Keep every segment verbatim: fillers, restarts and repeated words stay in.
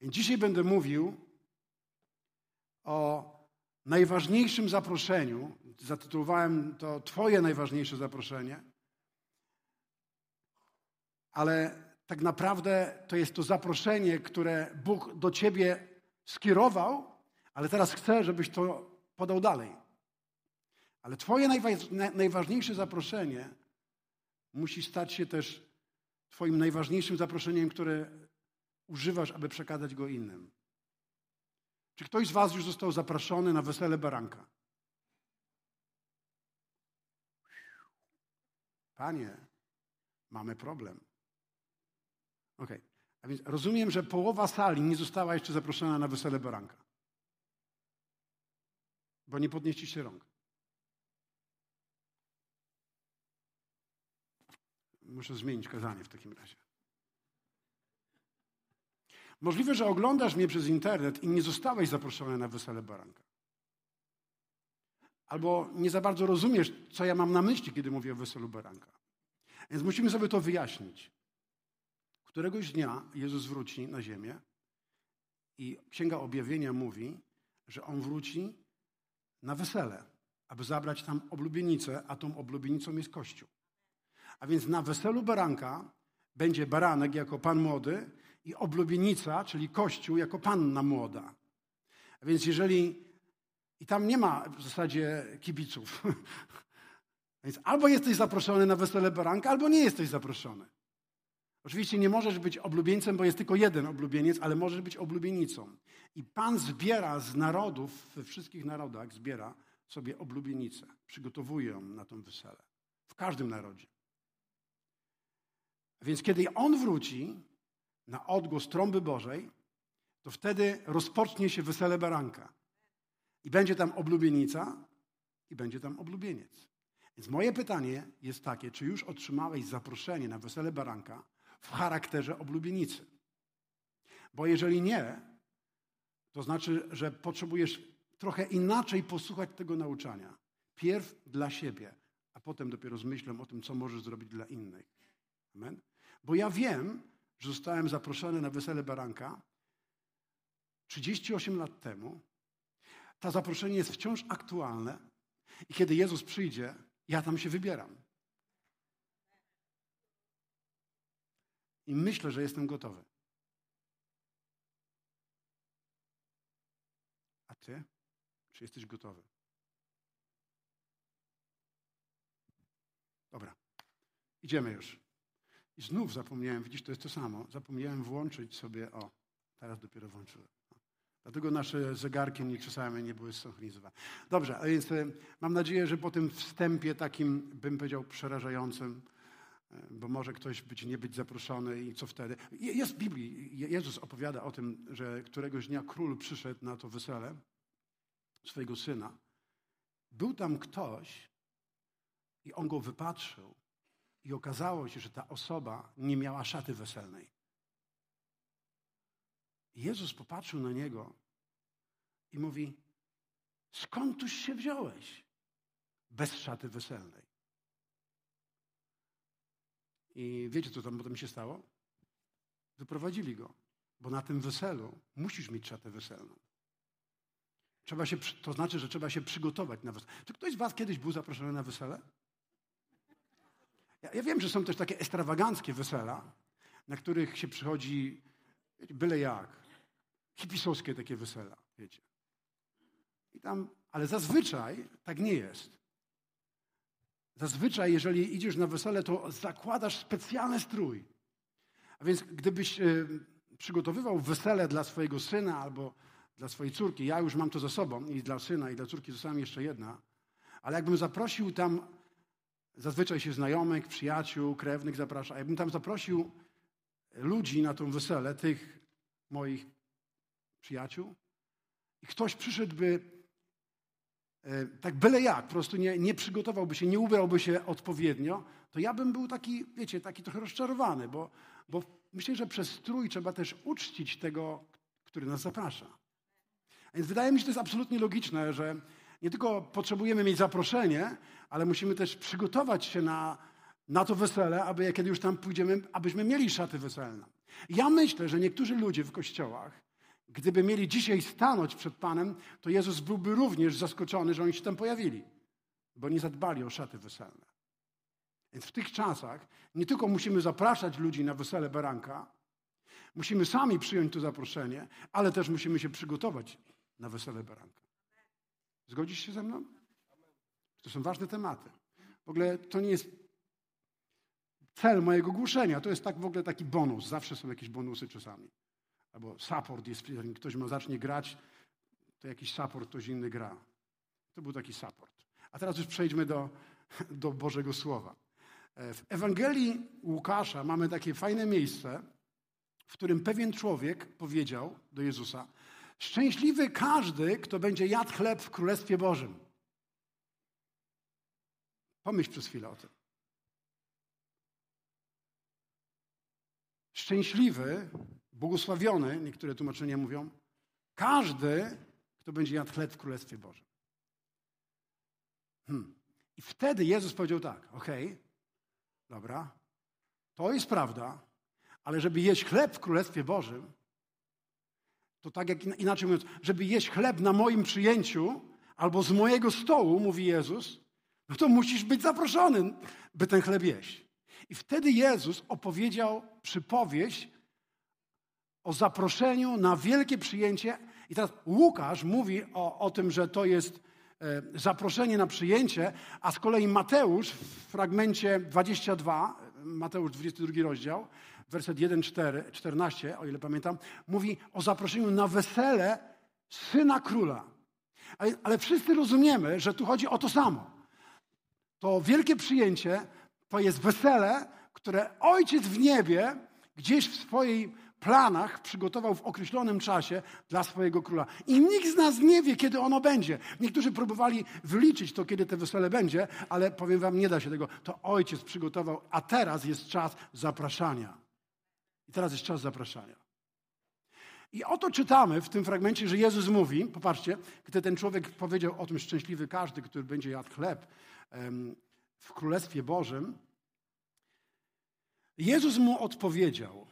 Więc dzisiaj będę mówił o najważniejszym zaproszeniu. Zatytułowałem to Twoje najważniejsze zaproszenie. Ale tak naprawdę to jest to zaproszenie, które Bóg do ciebie skierował, ale teraz chce, żebyś to podał dalej. Ale twoje najwa- najważniejsze zaproszenie musi stać się też twoim najważniejszym zaproszeniem, które używasz, aby przekazać go innym. Czy ktoś z was już został zaproszony na wesele baranka? Panie, mamy problem. Okej, okay. A więc rozumiem, że połowa sali nie została jeszcze zaproszona na wesele baranka. Bo nie podnieśliście rąk. Muszę zmienić kazanie w takim razie. Możliwe, że oglądasz mnie przez internet i nie zostałeś zaproszony na wesele baranka. Albo nie za bardzo rozumiesz, co ja mam na myśli, kiedy mówię o weselu baranka. Więc musimy sobie to wyjaśnić. Któregoś dnia Jezus wróci na ziemię i Księga Objawienia mówi, że On wróci na wesele, aby zabrać tam oblubienicę, a tą oblubienicą jest Kościół. A więc na weselu baranka będzie baranek jako Pan młody i oblubienica, czyli Kościół, jako Panna młoda. A więc jeżeli... I tam nie ma w zasadzie kibiców. Więc albo jesteś zaproszony na wesele baranka, albo nie jesteś zaproszony. Oczywiście nie możesz być oblubieńcem, bo jest tylko jeden oblubieniec, ale możesz być oblubienicą. I Pan zbiera z narodów, we wszystkich narodach zbiera sobie oblubienicę. Przygotowuje ją na tą wesele. W każdym narodzie. A więc kiedy On wróci na odgłos trąby Bożej, to wtedy rozpocznie się wesele baranka. I będzie tam oblubienica i będzie tam oblubieniec. Więc moje pytanie jest takie, czy już otrzymałeś zaproszenie na wesele baranka w charakterze oblubienicy? Bo jeżeli nie, to znaczy, że potrzebujesz trochę inaczej posłuchać tego nauczania. Pierw dla siebie, a potem dopiero z myślą o tym, co możesz zrobić dla innych. Amen? Bo ja wiem, że zostałem zaproszony na wesele baranka trzydzieści osiem lat temu. To zaproszenie jest wciąż aktualne i kiedy Jezus przyjdzie, ja tam się wybieram. I myślę, że jestem gotowy. A ty? Czy jesteś gotowy? Dobra. Idziemy już. I znów zapomniałem, widzisz, to jest to samo. Zapomniałem włączyć sobie, o, teraz dopiero włączyłem. Dlatego nasze zegarki nie, czasami nie były zsynchronizowane. Dobrze, a więc mam nadzieję, że po tym wstępie takim, bym powiedział, przerażającym, bo może ktoś być, nie być zaproszony i co wtedy. Jest w Biblii, Jezus opowiada o tym, że któregoś dnia król przyszedł na to wesele swojego syna. Był tam ktoś i on go wypatrzył i okazało się, że ta osoba nie miała szaty weselnej. Jezus popatrzył na niego i mówi, skąd tuś się wziąłeś bez szaty weselnej? I wiecie, co tam potem się stało? Wyprowadzili go, bo na tym weselu musisz mieć szatę weselną. Trzeba się, to znaczy, że trzeba się przygotować na wesele. Czy ktoś z was kiedyś był zaproszony na wesele? Ja, ja wiem, że są też takie ekstrawaganckie wesela, na których się przychodzi byle jak. Hipisowskie takie wesela, wiecie. I tam, ale zazwyczaj tak nie jest. Zazwyczaj, jeżeli idziesz na wesele, to zakładasz specjalny strój. A więc gdybyś y, przygotowywał wesele dla swojego syna albo dla swojej córki, ja już mam to za sobą i dla syna i dla córki została mi jeszcze jedna, ale jakbym zaprosił tam, zazwyczaj się znajomych, przyjaciół, krewnych zaprasza, a jakbym tam zaprosił ludzi na to wesele, tych moich przyjaciół i ktoś przyszedłby e, tak byle jak, po prostu nie, nie przygotowałby się, nie ubrałby się odpowiednio, to ja bym był taki, wiecie, taki trochę rozczarowany, bo, bo myślę, że przez strój trzeba też uczcić tego, który nas zaprasza. A więc wydaje mi się, że to jest absolutnie logiczne, że nie tylko potrzebujemy mieć zaproszenie, ale musimy też przygotować się na, na to wesele, aby kiedy już tam pójdziemy, abyśmy mieli szaty weselne. Ja myślę, że niektórzy ludzie w kościołach gdyby mieli dzisiaj stanąć przed Panem, to Jezus byłby również zaskoczony, że oni się tam pojawili, bo nie zadbali o szaty weselne. Więc w tych czasach nie tylko musimy zapraszać ludzi na wesele baranka, musimy sami przyjąć to zaproszenie, ale też musimy się przygotować na wesele baranka. Zgodzisz się ze mną? To są ważne tematy. W ogóle to nie jest cel mojego głoszenia, to jest tak w ogóle taki bonus. Zawsze są jakieś bonusy czasami. Albo support jest, jeżeli ktoś ma zacznie grać, to jakiś support ktoś inny gra. To był taki support. A teraz już przejdźmy do, do Bożego Słowa. W Ewangelii Łukasza mamy takie fajne miejsce, w którym pewien człowiek powiedział do Jezusa: szczęśliwy każdy, kto będzie jadł chleb w Królestwie Bożym. Pomyśl przez chwilę o tym. Szczęśliwy, błogosławiony, niektóre tłumaczenia mówią, każdy, kto będzie jadł chleb w Królestwie Bożym. Hmm. I wtedy Jezus powiedział tak: okej, okay, dobra, to jest prawda, ale żeby jeść chleb w Królestwie Bożym, to tak jak inaczej mówiąc, żeby jeść chleb na moim przyjęciu albo z mojego stołu, mówi Jezus, no to musisz być zaproszony, by ten chleb jeść. I wtedy Jezus opowiedział przypowieść o zaproszeniu na wielkie przyjęcie. I teraz Łukasz mówi o, o tym, że to jest e, zaproszenie na przyjęcie, a z kolei Mateusz w fragmencie dwudziestym drugim, Mateusz dwudziesty drugi rozdział, werset jeden, cztery, czternaście, o ile pamiętam, mówi o zaproszeniu na wesele syna króla. Ale, ale wszyscy rozumiemy, że tu chodzi o to samo. To wielkie przyjęcie to jest wesele, które Ojciec w niebie gdzieś w swoich planach przygotował w określonym czasie dla swojego króla. I nikt z nas nie wie, kiedy ono będzie. Niektórzy próbowali wyliczyć to, kiedy to wesele będzie, ale powiem wam, nie da się tego. To Ojciec przygotował, a teraz jest czas zapraszania. I teraz jest czas zapraszania. I oto czytamy w tym fragmencie, że Jezus mówi, popatrzcie, gdy ten człowiek powiedział o tym szczęśliwy każdy, który będzie jadł chleb um, w Królestwie Bożym, Jezus mu odpowiedział: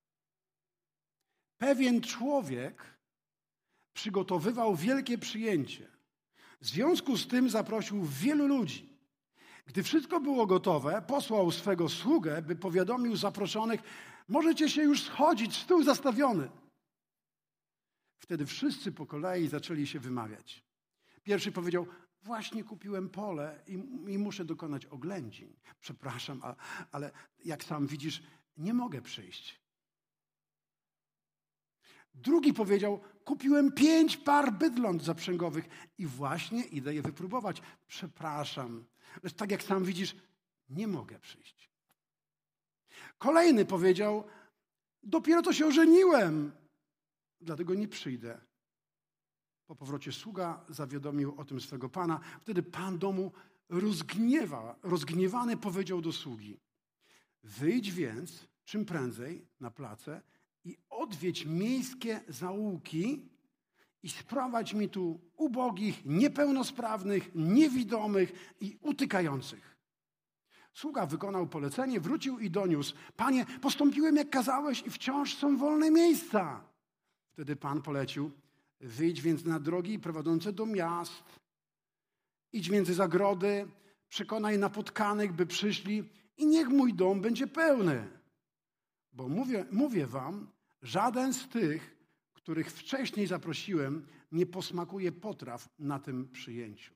pewien człowiek przygotowywał wielkie przyjęcie. W związku z tym zaprosił wielu ludzi. Gdy wszystko było gotowe, posłał swego sługę, by powiadomił zaproszonych: możecie się już schodzić, stół zastawiony. Wtedy wszyscy po kolei zaczęli się wymawiać. Pierwszy powiedział: właśnie kupiłem pole i, i muszę dokonać oględzin. Przepraszam, a, ale jak sam widzisz, nie mogę przyjść. Drugi powiedział: kupiłem pięć par bydląt zaprzęgowych i właśnie idę je wypróbować. Przepraszam, lecz tak jak sam widzisz, nie mogę przyjść. Kolejny powiedział: dopiero to się ożeniłem, dlatego nie przyjdę. Po powrocie sługa zawiadomił o tym swego pana. Wtedy pan domu rozgniewa, rozgniewany powiedział do sługi: wyjdź więc czym prędzej na place i odwiedź miejskie zaułki i sprowadź mi tu ubogich, niepełnosprawnych, niewidomych i utykających. Sługa wykonał polecenie, wrócił i doniósł: panie, postąpiłem jak kazałeś i wciąż są wolne miejsca. Wtedy pan polecił: wyjdź więc na drogi prowadzące do miast, idź między zagrody, przekonaj napotkanych, by przyszli i niech mój dom będzie pełny. Bo mówię, mówię wam, żaden z tych, których wcześniej zaprosiłem, nie posmakuje potraw na tym przyjęciu.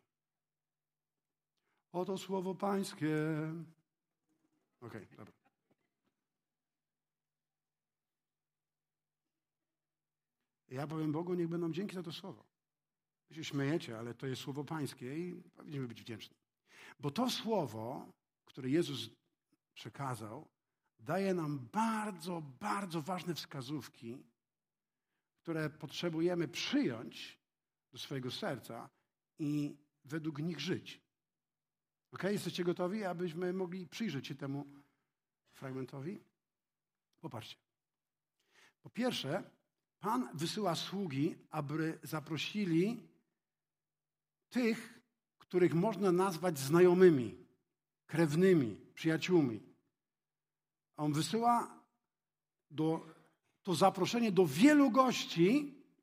Oto słowo pańskie. Okej, okay, dobra. Ja powiem Bogu, niech będą dzięki za to słowo. Wy się śmiejecie, ale to jest słowo pańskie i powinniśmy być wdzięczni. Bo to słowo, które Jezus przekazał, daje nam bardzo, bardzo ważne wskazówki, które potrzebujemy przyjąć do swojego serca i według nich żyć. Ok? Jesteście gotowi, abyśmy mogli przyjrzeć się temu fragmentowi? Popatrzcie. Po pierwsze, Pan wysyła sługi, aby zaprosili tych, których można nazwać znajomymi, krewnymi, przyjaciółmi. On wysyła do, to zaproszenie do wielu gości,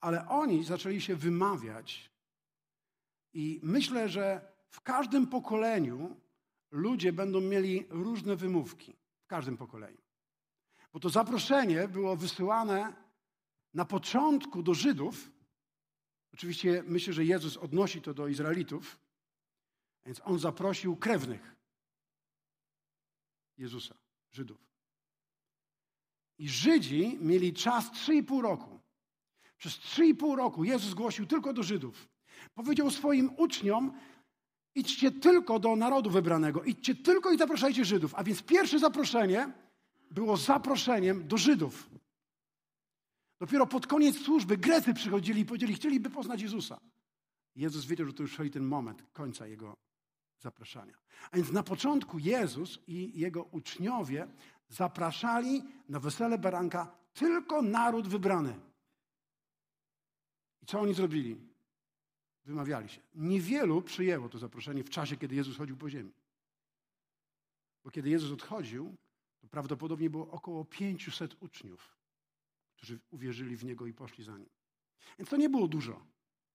Ale oni zaczęli się wymawiać i myślę, że w każdym pokoleniu ludzie będą mieli różne wymówki. W każdym pokoleniu. Bo to zaproszenie było wysyłane na początku do Żydów. Oczywiście myślę, że Jezus odnosi to do Izraelitów. Więc On zaprosił krewnych Jezusa, Żydów. I Żydzi mieli czas trzy i pół roku. Przez trzy i pół roku Jezus głosił tylko do Żydów. Powiedział swoim uczniom, idźcie tylko do narodu wybranego, idźcie tylko i zapraszajcie Żydów. A więc pierwsze zaproszenie było zaproszeniem do Żydów. Dopiero pod koniec służby Grecy przychodzili i powiedzieli, chcieliby poznać Jezusa. Jezus wiedział, że to już ten moment końca Jego zapraszania. A więc na początku Jezus i Jego uczniowie zapraszali na wesele baranka tylko naród wybrany. I co oni zrobili? Wymawiali się. Niewielu przyjęło to zaproszenie w czasie, kiedy Jezus chodził po ziemi. Bo kiedy Jezus odchodził, to prawdopodobnie było około pięciuset uczniów, którzy uwierzyli w Niego i poszli za Nim. Więc to nie było dużo.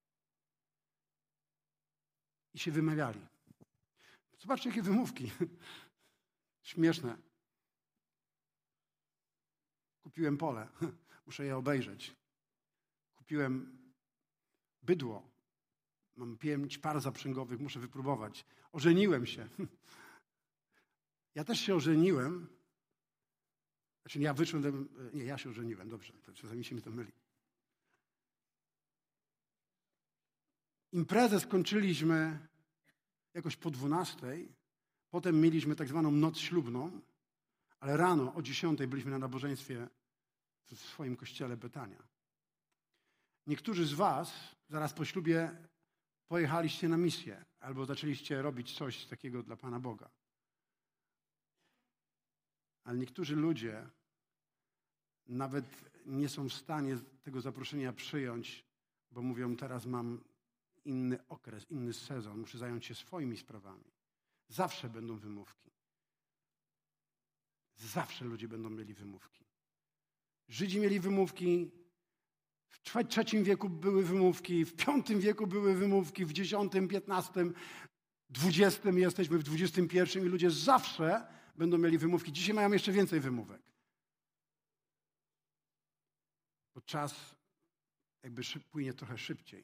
I się wymawiali. Zobaczcie, jakie wymówki. Śmieszne. Kupiłem pole. Muszę je obejrzeć. Kupiłem bydło. Mam pięć par zaprzęgowych, muszę wypróbować. Ożeniłem się. Ja też się ożeniłem. Znaczy, ja wyszłem, nie, ja się ożeniłem, dobrze, to czasami się mi to myli. Imprezę skończyliśmy jakoś po dwunastej, potem mieliśmy tak zwaną noc ślubną, ale rano o dziesiątej byliśmy na nabożeństwie w swoim kościele Betania. Niektórzy z was zaraz po ślubie pojechaliście na misję albo zaczęliście robić coś takiego dla Pana Boga. Ale niektórzy ludzie nawet nie są w stanie tego zaproszenia przyjąć, bo mówią, teraz mam inny okres, inny sezon, muszę zająć się swoimi sprawami. Zawsze będą wymówki. Zawsze ludzie będą mieli wymówki. Żydzi mieli wymówki, w trzecim wieku były wymówki, w piątym wieku były wymówki, w dziesiątym, piętnastym, dwudziestym, jesteśmy w dwudziestym pierwszym i ludzie zawsze będą mieli wymówki. Dzisiaj mają jeszcze więcej wymówek. Bo czas jakby szyb, płynie trochę szybciej.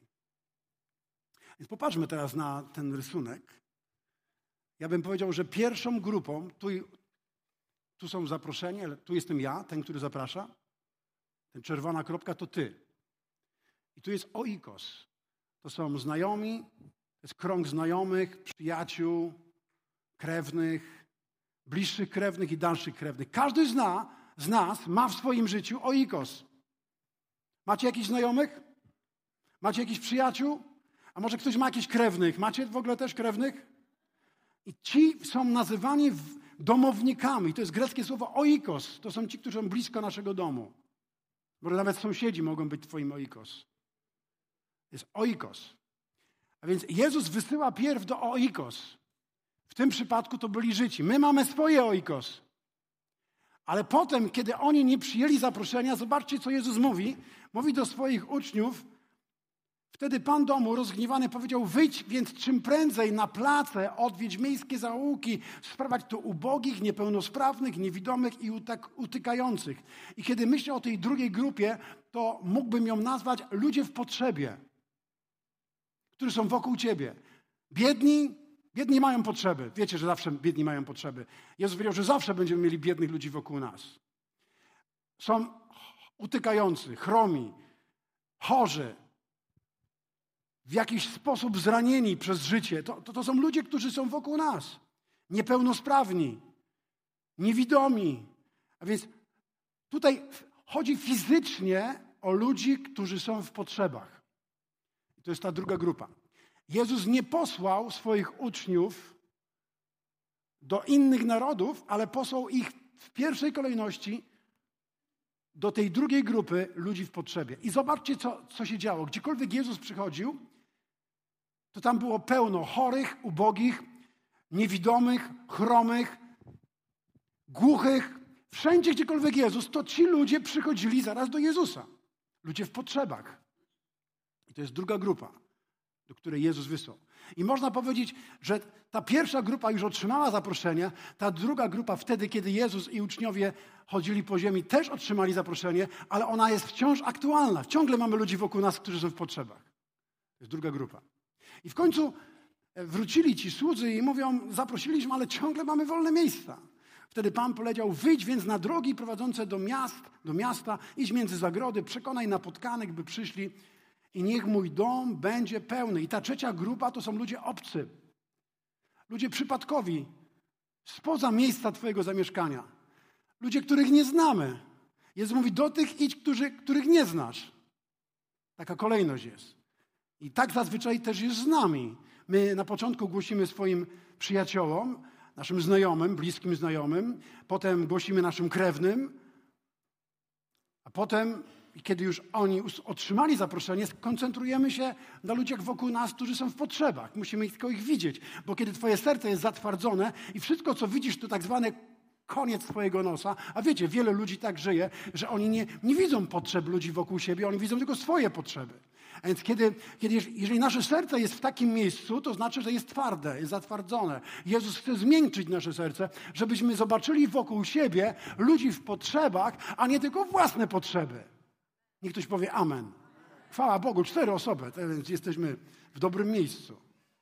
Więc popatrzmy teraz na ten rysunek. Ja bym powiedział, że pierwszą grupą, tu, tu są zaproszeni, ale tu jestem ja, ten, który zaprasza. Ten czerwona kropka to ty. I tu jest oikos. To są znajomi, to jest krąg znajomych, przyjaciół, krewnych, bliższych krewnych i dalszych krewnych. Każdy zna, z nas ma w swoim życiu oikos. Macie jakichś znajomych? Macie jakichś przyjaciół? A może ktoś ma jakichś krewnych? Macie w ogóle też krewnych? I ci są nazywani domownikami. To jest greckie słowo oikos. To są ci, którzy są blisko naszego domu. Może nawet sąsiedzi mogą być twoim oikos. Jest oikos. A więc Jezus wysyła pierw do oikos. W tym przypadku to byli Żydzi. My mamy swoje oikos. Ale potem, kiedy oni nie przyjęli zaproszenia, zobaczcie, co Jezus mówi. Mówi do swoich uczniów. Wtedy Pan domu rozgniewany powiedział, wyjdź więc czym prędzej na place, odwiedź miejskie zaułki, sprowadź tu ubogich, niepełnosprawnych, niewidomych i utykających. I kiedy myślę o tej drugiej grupie, to mógłbym ją nazwać ludzie w potrzebie, którzy są wokół ciebie. Biedni, biedni mają potrzeby. Wiecie, że zawsze biedni mają potrzeby. Jezus powiedział, że zawsze będziemy mieli biednych ludzi wokół nas. Są utykający, chromi, chorzy, w jakiś sposób zranieni przez życie. To, to, to są ludzie, którzy są wokół nas. Niepełnosprawni, niewidomi. A więc tutaj chodzi fizycznie o ludzi, którzy są w potrzebach. I to jest ta druga grupa. Jezus nie posłał swoich uczniów do innych narodów, ale posłał ich w pierwszej kolejności do tej drugiej grupy ludzi w potrzebie. I zobaczcie, co, co się działo. Gdziekolwiek Jezus przychodził, to tam było pełno chorych, ubogich, niewidomych, chromych, głuchych. Wszędzie, gdziekolwiek Jezus, to ci ludzie przychodzili zaraz do Jezusa. Ludzie w potrzebach. I to jest druga grupa, do której Jezus wysłał. I można powiedzieć, że ta pierwsza grupa już otrzymała zaproszenie, ta druga grupa wtedy, kiedy Jezus i uczniowie chodzili po ziemi, też otrzymali zaproszenie, ale ona jest wciąż aktualna. Ciągle mamy ludzi wokół nas, którzy są w potrzebach. To jest druga grupa. I w końcu wrócili ci słudzy i mówią, zaprosiliśmy, ale ciągle mamy wolne miejsca. Wtedy Pan powiedział, wyjdź więc na drogi prowadzące do miast, do miasta, idź między zagrody, przekonaj napotkanych, by przyszli i niech mój dom będzie pełny. I ta trzecia grupa to są ludzie obcy, ludzie przypadkowi, spoza miejsca twojego zamieszkania. Ludzie, których nie znamy. Jezus mówi, do tych idź, którzy, których nie znasz. Taka kolejność jest. I tak zazwyczaj też jest z nami. My na początku głosimy swoim przyjaciołom, naszym znajomym, bliskim znajomym, potem głosimy naszym krewnym, a potem, kiedy już oni otrzymali zaproszenie, koncentrujemy się na ludziach wokół nas, którzy są w potrzebach. Musimy tylko ich widzieć, bo kiedy twoje serce jest zatwardzone i wszystko, co widzisz, to tak zwany koniec twojego nosa, a wiecie, wiele ludzi tak żyje, że oni nie, nie widzą potrzeb ludzi wokół siebie, oni widzą tylko swoje potrzeby. A więc kiedy, kiedy, jeżeli nasze serce jest w takim miejscu, to znaczy, że jest twarde, jest zatwardzone. Jezus chce zmiękczyć nasze serce, żebyśmy zobaczyli wokół siebie ludzi w potrzebach, a nie tylko własne potrzeby. Niech ktoś powie amen. Chwała Bogu, cztery osoby, więc jesteśmy w dobrym miejscu.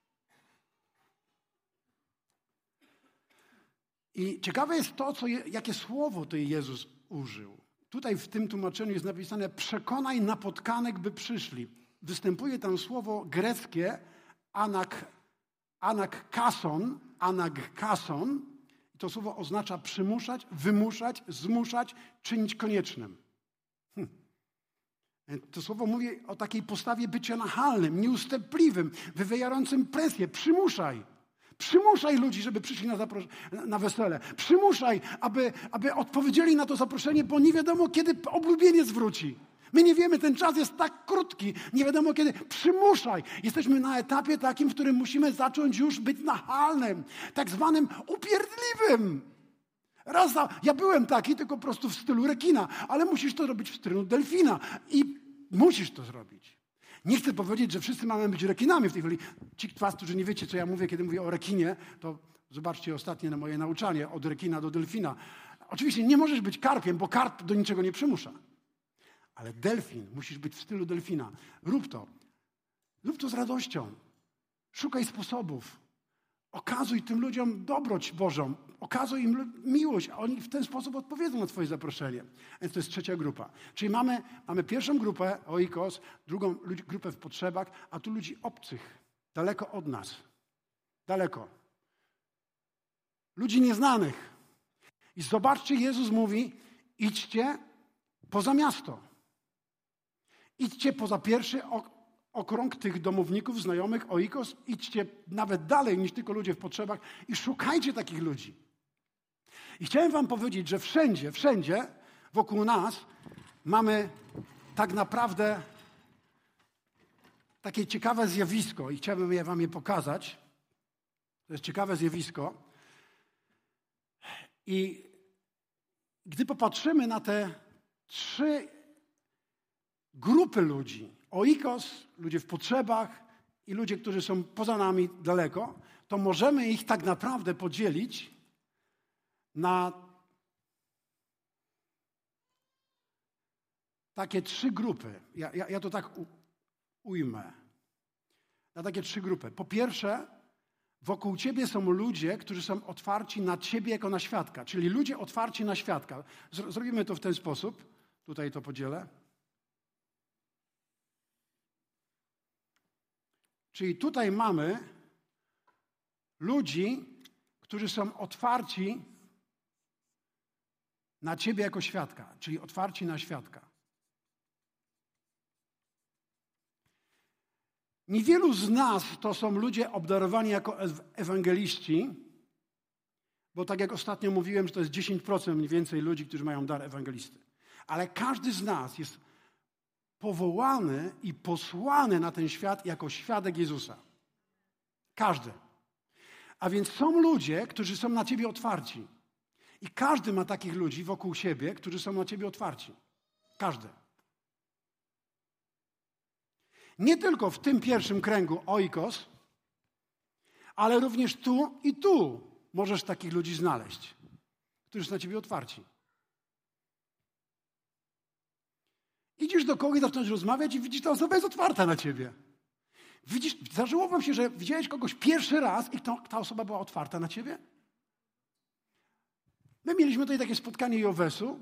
I ciekawe jest to, co je, jakie słowo to Jezus użył. Tutaj w tym tłumaczeniu jest napisane przekonaj napotkanych, by przyszli. Występuje tam słowo greckie anak, anakkason, anakkason. I to słowo oznacza przymuszać, wymuszać, zmuszać, czynić koniecznym. Hm. To słowo mówi o takiej postawie bycia nachalnym, nieustępliwym, wywierającym presję. Przymuszaj. Przymuszaj ludzi, żeby przyszli na, zapros- na wesele. Przymuszaj, aby, aby odpowiedzieli na to zaproszenie, bo nie wiadomo, kiedy oblubieniec wróci. My nie wiemy, ten czas jest tak krótki, nie wiadomo kiedy. Przymuszaj. Jesteśmy na etapie takim, w którym musimy zacząć już być nachalnym, tak zwanym upierdliwym. Raz za, ja byłem taki, tylko po prostu w stylu rekina, ale musisz to robić w stylu delfina i musisz to zrobić. Nie chcę powiedzieć, że wszyscy mamy być rekinami w tej chwili. Ci z was, którzy nie wiecie, co ja mówię, kiedy mówię o rekinie, to zobaczcie ostatnie na moje nauczanie od rekina do delfina. Oczywiście nie możesz być karpiem, bo karp do niczego nie przymusza. Ale delfin, musisz być w stylu delfina. Rób to. Rób to z radością. Szukaj sposobów. Okazuj tym ludziom dobroć Bożą. Okazuj im miłość, a oni w ten sposób odpowiedzą na twoje zaproszenie. Więc to jest trzecia grupa. Czyli mamy, mamy pierwszą grupę, oikos, drugą ludzi, grupę w potrzebach, a tu ludzi obcych, daleko od nas. Daleko. Ludzi nieznanych. I zobaczcie, Jezus mówi, idźcie poza miasto. Idźcie poza pierwszy ok- okrąg tych domowników, znajomych, oikos. Idźcie nawet dalej niż tylko ludzie w potrzebach i szukajcie takich ludzi. I chciałem wam powiedzieć, że wszędzie, wszędzie wokół nas mamy tak naprawdę takie ciekawe zjawisko i chciałbym je wam je pokazać. To jest ciekawe zjawisko. I gdy popatrzymy na te trzy grupy ludzi, oikos, ludzie w potrzebach i ludzie, którzy są poza nami daleko, to możemy ich tak naprawdę podzielić na takie trzy grupy. Ja, ja, ja to tak u, ujmę. Na takie trzy grupy. Po pierwsze, wokół ciebie są ludzie, którzy są otwarci na ciebie jako na świadka. Czyli ludzie otwarci na świadka. Zrobimy to w ten sposób. Tutaj to podzielę. Czyli tutaj mamy ludzi, którzy są otwarci na ciebie jako świadka, czyli otwarci na świadka. Niewielu z nas to są ludzie obdarowani jako ewangeliści, bo tak jak ostatnio mówiłem, że to jest dziesięć procent mniej więcej ludzi, którzy mają dar ewangelisty. Ale każdy z nas jest powołany i posłany na ten świat jako świadek Jezusa. Każdy. A więc są ludzie, którzy są na ciebie otwarci. I każdy ma takich ludzi wokół siebie, którzy są na ciebie otwarci. Każdy. Nie tylko w tym pierwszym kręgu oikos, ale również tu i tu możesz takich ludzi znaleźć, którzy są na ciebie otwarci. Idziesz do kogoś, zaczynasz rozmawiać i widzisz, ta osoba jest otwarta na ciebie. Widzisz, zdarzyło wam się, że widziałeś kogoś pierwszy raz i to, ta osoba była otwarta na ciebie? My mieliśmy tutaj takie spotkanie Jowesu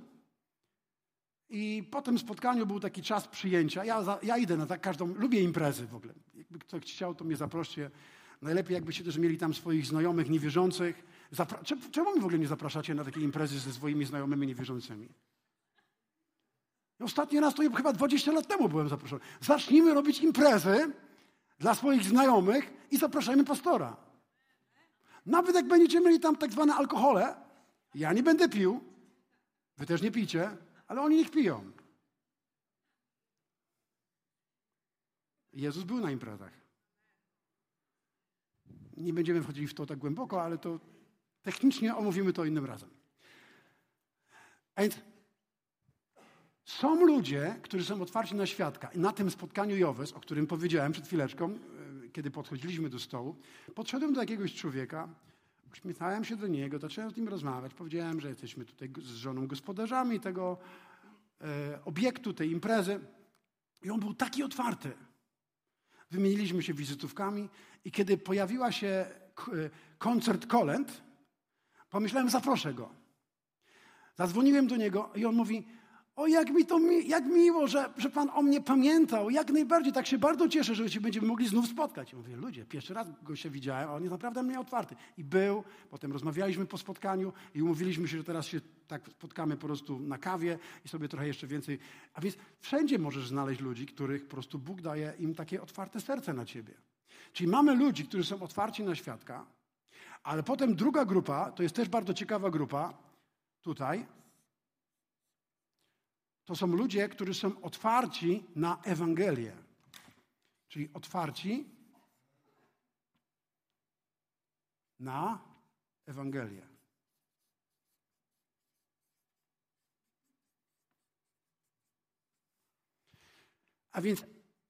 i po tym spotkaniu był taki czas przyjęcia. Ja, za, ja idę na tak każdą, lubię imprezy w ogóle. Jakby ktoś chciał, to mnie zaproście. Najlepiej jakbyście też mieli tam swoich znajomych niewierzących. Zapra- czemu, czemu mi w ogóle nie zapraszacie na takie imprezy ze swoimi znajomymi niewierzącymi? Ostatni raz to chyba dwadzieścia lat temu byłem zaproszony. Zacznijmy robić imprezy dla swoich znajomych i zapraszajmy pastora. Nawet jak będziecie mieli tam tak zwane alkohole, ja nie będę pił, wy też nie pijcie, ale oni niech piją. Jezus był na imprezach. Nie będziemy wchodzili w to tak głęboko, ale to technicznie omówimy to innym razem. A więc są ludzie, którzy są otwarci na świadka. I na tym spotkaniu Jowes, o którym powiedziałem przed chwileczką, kiedy podchodziliśmy do stołu, podszedłem do jakiegoś człowieka, uśmiechałem się do niego, zacząłem z nim rozmawiać. Powiedziałem, że jesteśmy tutaj z żoną gospodarzami tego e, obiektu, tej imprezy. I on był taki otwarty. Wymieniliśmy się wizytówkami i kiedy pojawiła się koncert kolęd, pomyślałem, zaproszę go. Zadzwoniłem do niego i on mówi, o jak mi to mi, jak miło, że, że Pan o mnie pamiętał. Jak najbardziej, tak się bardzo cieszę, że się będziemy mogli znów spotkać. I mówię, ludzie, pierwszy raz go się widziałem, a on jest naprawdę mnie otwarty. I był, potem rozmawialiśmy po spotkaniu i umówiliśmy się, że teraz się tak spotkamy po prostu na kawie i sobie trochę jeszcze więcej. A więc wszędzie możesz znaleźć ludzi, których po prostu Bóg daje im takie otwarte serce na ciebie. Czyli mamy ludzi, którzy są otwarci na świadka, ale potem druga grupa, to jest też bardzo ciekawa grupa, tutaj, to są ludzie, którzy są otwarci na Ewangelię. Czyli otwarci na Ewangelię. A więc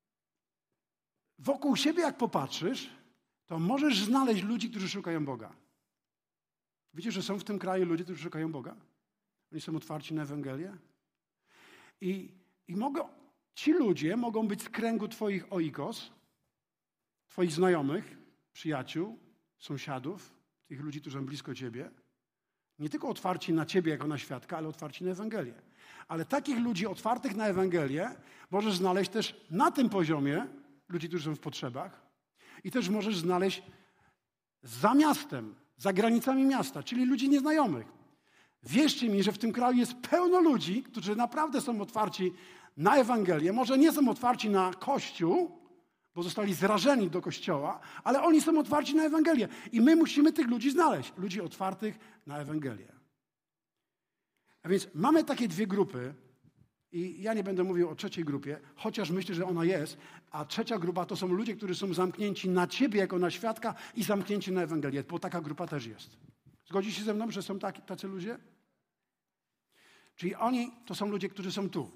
wokół siebie jak popatrzysz, to możesz znaleźć ludzi, którzy szukają Boga. Wiecie, że są w tym kraju ludzie, którzy szukają Boga? Oni są otwarci na Ewangelię. I, i mogą, ci ludzie mogą być z kręgu twoich oikos, twoich znajomych, przyjaciół, sąsiadów, tych ludzi, którzy są blisko ciebie. Nie tylko otwarci na ciebie jako na świadka, ale otwarci na Ewangelię. Ale takich ludzi otwartych na Ewangelię możesz znaleźć też na tym poziomie, ludzi, którzy są w potrzebach. I też możesz znaleźć za miastem, za granicami miasta, czyli ludzi nieznajomych. Wierzcie mi, że w tym kraju jest pełno ludzi, którzy naprawdę są otwarci na Ewangelię. Może nie są otwarci na Kościół, bo zostali zrażeni do Kościoła, ale oni są otwarci na Ewangelię. I my musimy tych ludzi znaleźć. Ludzi otwartych na Ewangelię. A więc mamy takie dwie grupy i ja nie będę mówił o trzeciej grupie, chociaż myślę, że ona jest, a trzecia grupa to są ludzie, którzy są zamknięci na ciebie jako na świadka i zamknięci na Ewangelię, bo taka grupa też jest. Zgodzisz się ze mną, że są taki, tacy ludzie? Czyli oni to są ludzie, którzy są tu.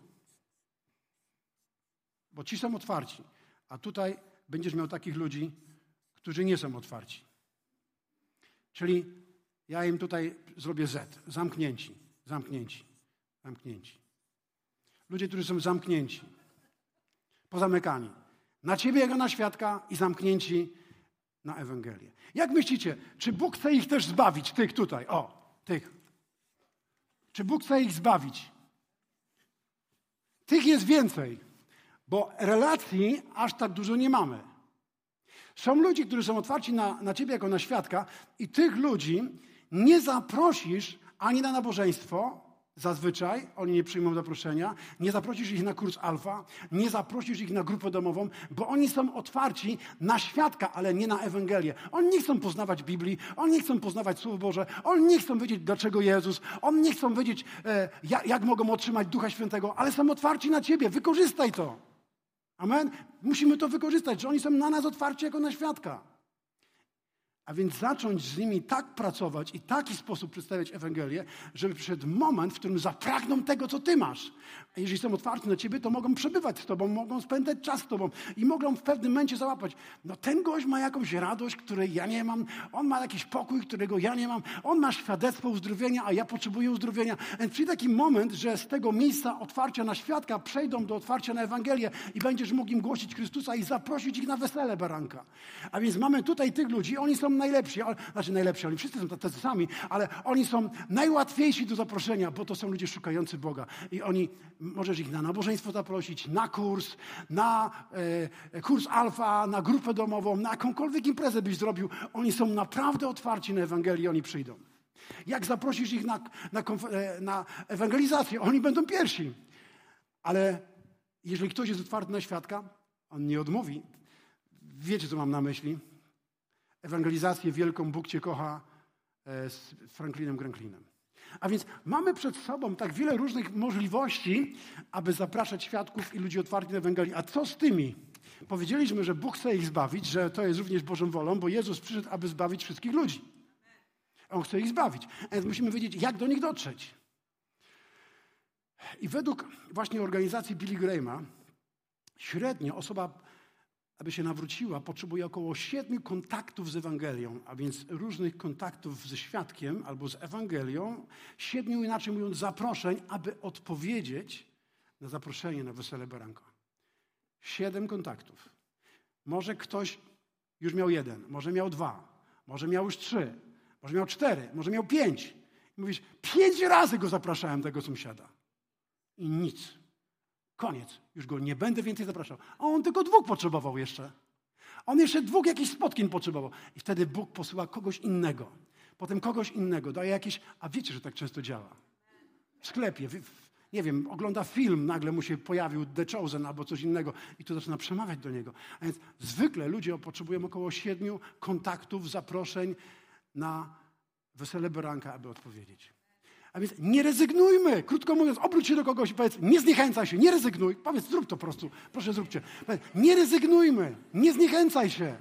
Bo ci są otwarci. A tutaj będziesz miał takich ludzi, którzy nie są otwarci. Czyli ja im tutaj zrobię Z. Zamknięci. Zamknięci. Zamknięci. Ludzie, którzy są zamknięci. Pozamykani. Na ciebie jako na świadka i zamknięci na Ewangelię. Jak myślicie, czy Bóg chce ich też zbawić? Tych tutaj, o, tych. Czy Bóg chce ich zbawić? Tych jest więcej, bo relacji aż tak dużo nie mamy. Są ludzie, którzy są otwarci na, na ciebie jako na świadka i tych ludzi nie zaprosisz ani na nabożeństwo, zazwyczaj oni nie przyjmą zaproszenia, nie zaprosisz ich na kurs alfa, nie zaprosisz ich na grupę domową, bo oni są otwarci na świadka, ale nie na Ewangelię. Oni nie chcą poznawać Biblii, oni nie chcą poznawać Słowo Boże, oni nie chcą wiedzieć, dlaczego Jezus, oni nie chcą wiedzieć, e, jak, jak mogą otrzymać Ducha Świętego, ale są otwarci na ciebie. Wykorzystaj to. Amen? Musimy to wykorzystać, że oni są na nas otwarci jako na świadka. A więc zacząć z nimi tak pracować i w taki sposób przedstawiać Ewangelię, żeby przyszedł moment, w którym zapragną tego, co ty masz. A jeżeli są otwarci na ciebie, to mogą przebywać z tobą, mogą spędzać czas z tobą i mogą w pewnym momencie załapać. No ten gość ma jakąś radość, której ja nie mam. On ma jakiś pokój, którego ja nie mam. On ma świadectwo uzdrowienia, a ja potrzebuję uzdrowienia. Więc przyjdzie taki moment, że z tego miejsca otwarcia na świadka przejdą do otwarcia na Ewangelię i będziesz mógł im głosić Chrystusa i zaprosić ich na wesele baranka. A więc mamy tutaj tych ludzi, oni są najlepsi, ale, znaczy najlepsi, oni wszyscy są tacy sami, ale oni są najłatwiejsi do zaproszenia, bo to są ludzie szukający Boga. I oni, możesz ich na nabożeństwo zaprosić, na kurs, na e, kurs alfa, na grupę domową, na jakąkolwiek imprezę byś zrobił. Oni są naprawdę otwarci na Ewangelię, oni przyjdą. Jak zaprosisz ich na, na, konfer- na ewangelizację, oni będą pierwsi. Ale jeżeli ktoś jest otwarty na świadka, on nie odmówi. Wiecie, co mam na myśli? Ewangelizację wielką Bóg Cię kocha z Franklinem Granklinem. A więc mamy przed sobą tak wiele różnych możliwości, aby zapraszać świadków i ludzi otwartych na Ewangelię. A co z tymi? Powiedzieliśmy, że Bóg chce ich zbawić, że to jest również Bożą wolą, bo Jezus przyszedł, aby zbawić wszystkich ludzi. On chce ich zbawić. A więc musimy wiedzieć, jak do nich dotrzeć. I według właśnie organizacji Billy Grahama średnio osoba, aby się nawróciła, potrzebuje około siedmiu kontaktów z Ewangelią, a więc różnych kontaktów ze świadkiem albo z Ewangelią, siedmiu, inaczej mówiąc, zaproszeń, aby odpowiedzieć na zaproszenie na wesele baranka. Siedem kontaktów. Może ktoś już miał jeden, może miał dwa, może miał już trzy, może miał cztery, może miał pięć. I mówisz, pięć razy go zapraszałem, tego sąsiada. I nic. Koniec. Już go nie będę więcej zapraszał. A on tylko dwóch potrzebował jeszcze. On jeszcze dwóch jakichś spotkań potrzebował. I wtedy Bóg posyła kogoś innego. Potem kogoś innego. Daje jakieś... A wiecie, że tak często działa. W sklepie, w, w, nie wiem, ogląda film, nagle mu się pojawił The Chosen albo coś innego i tu zaczyna przemawiać do niego. A więc zwykle ludzie potrzebują około siedmiu kontaktów, zaproszeń na wesele baranka, aby odpowiedzieć. A więc nie rezygnujmy. Krótko mówiąc, obróć się do kogoś i powiedz, nie zniechęcaj się, nie rezygnuj. Powiedz, zrób to po prostu. Proszę, zróbcie. Powiedz, nie rezygnujmy, nie zniechęcaj się.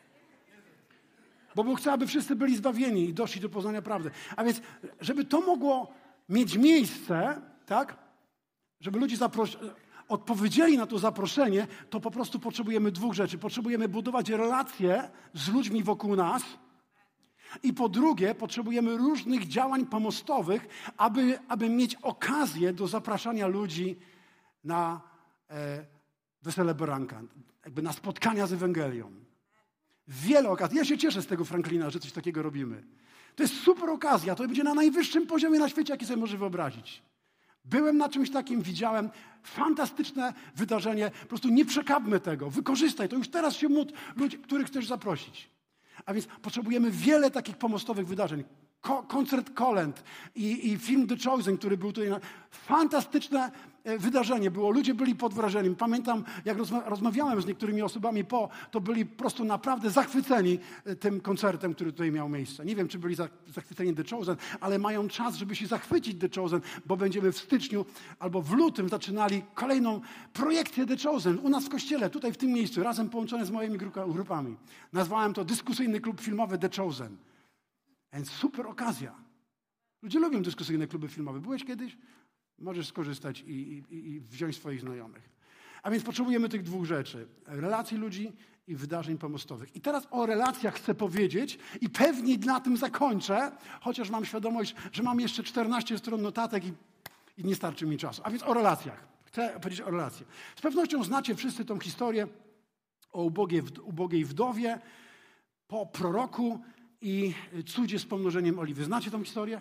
Bo Bóg chce, aby wszyscy byli zbawieni i doszli do poznania prawdy. A więc, żeby to mogło mieć miejsce, tak? Żeby ludzie zapros- odpowiedzieli na to zaproszenie, to po prostu potrzebujemy dwóch rzeczy. Potrzebujemy budować relacje z ludźmi wokół nas. I po drugie, potrzebujemy różnych działań pomostowych, aby, aby mieć okazję do zapraszania ludzi na e, wesele baranka, jakby na spotkania z Ewangelią. Wiele okazji. Ja się cieszę z tego Franklina, że coś takiego robimy. To jest super okazja. To będzie na najwyższym poziomie na świecie, jaki sobie może wyobrazić. Byłem na czymś takim, widziałem fantastyczne wydarzenie. Po prostu nie przekapmy tego. Wykorzystaj to. Już teraz się módl ludzi, których chcesz zaprosić. A więc potrzebujemy wiele takich pomostowych wydarzeń. Ko- koncert kolęd i, i film The Chosen, który był tutaj. Na... Fantastyczne wydarzenie było. Ludzie byli pod wrażeniem. Pamiętam, jak rozma- rozmawiałem z niektórymi osobami po, to byli po prostu naprawdę zachwyceni tym koncertem, który tutaj miał miejsce. Nie wiem, czy byli za- zachwyceni The Chosen, ale mają czas, żeby się zachwycić The Chosen, bo będziemy w styczniu albo w lutym zaczynali kolejną projekcję The Chosen u nas w kościele, tutaj w tym miejscu, razem połączone z moimi grupa- grupami. Nazwałem to dyskusyjny klub filmowy The Chosen. Więc super okazja. Ludzie lubią dyskusyjne kluby filmowe. Byłeś kiedyś? Możesz skorzystać i, i, i wziąć swoich znajomych. A więc potrzebujemy tych dwóch rzeczy. Relacji ludzi i wydarzeń pomostowych. I teraz o relacjach chcę powiedzieć i pewnie na tym zakończę, chociaż mam świadomość, że mam jeszcze czternaście stron notatek i, i nie starczy mi czasu. A więc o relacjach. Chcę powiedzieć o relacjach. Z pewnością znacie wszyscy tą historię o ubogiej, ubogiej wdowie po proroku i cudzie z pomnożeniem oliwy. Znacie tą historię?